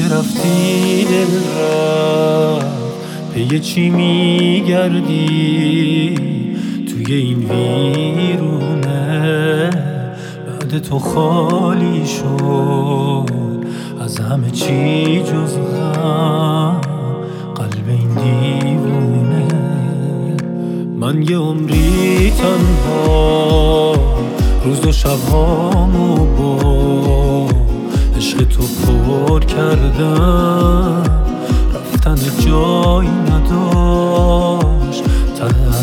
رفتی دل رفت، پی چی میگردی توی این ویرونه؟ بعد تو خالی شد از همه چی جز غم قلب این دیوونه. من یه عمری تنها روز و شبهامو با عشق تو پر کردم، رفتن جایی نداشت ته هر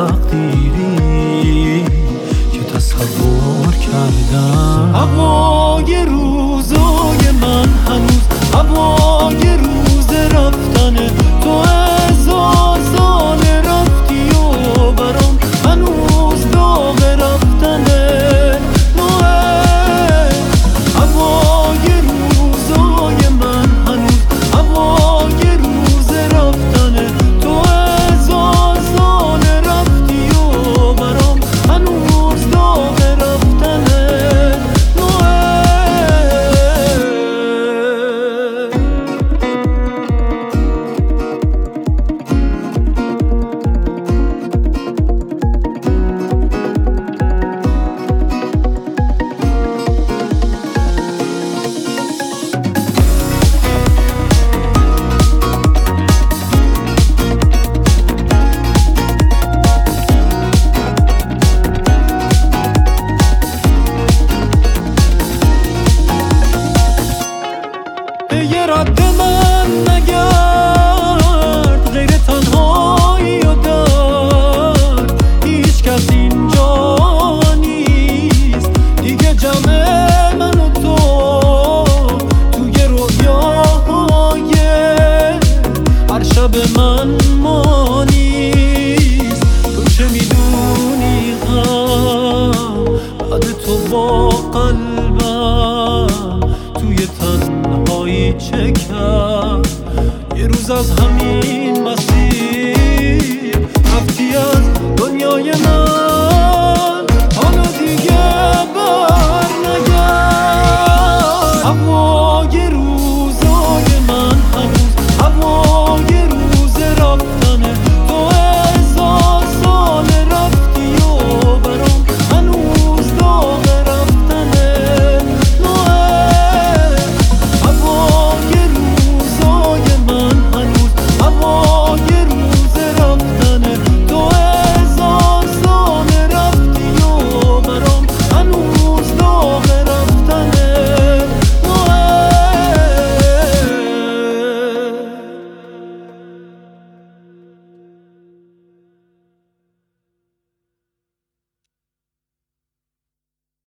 تقدیری که تصور کردم. هوای روزای من هنوز هوای روز رفتن تو، هزار سال رفتی و برام هنوز داغ رفتنه. هوای روزای من هنوز هوای روز رفتنه تو، هزار سال رفتی و برام هنوز داغ رفتنه. یه رد من نگرد غیر تنهایی و درد، هیچ کس اینجا نیست دیگه، جمع من و تو توی رویاهای هر شب من ما نیست. تو چه میدونی غم بعد تو با قلبم توی تنهایی چه کرد؟ یه روز از همین مسیر رفتی از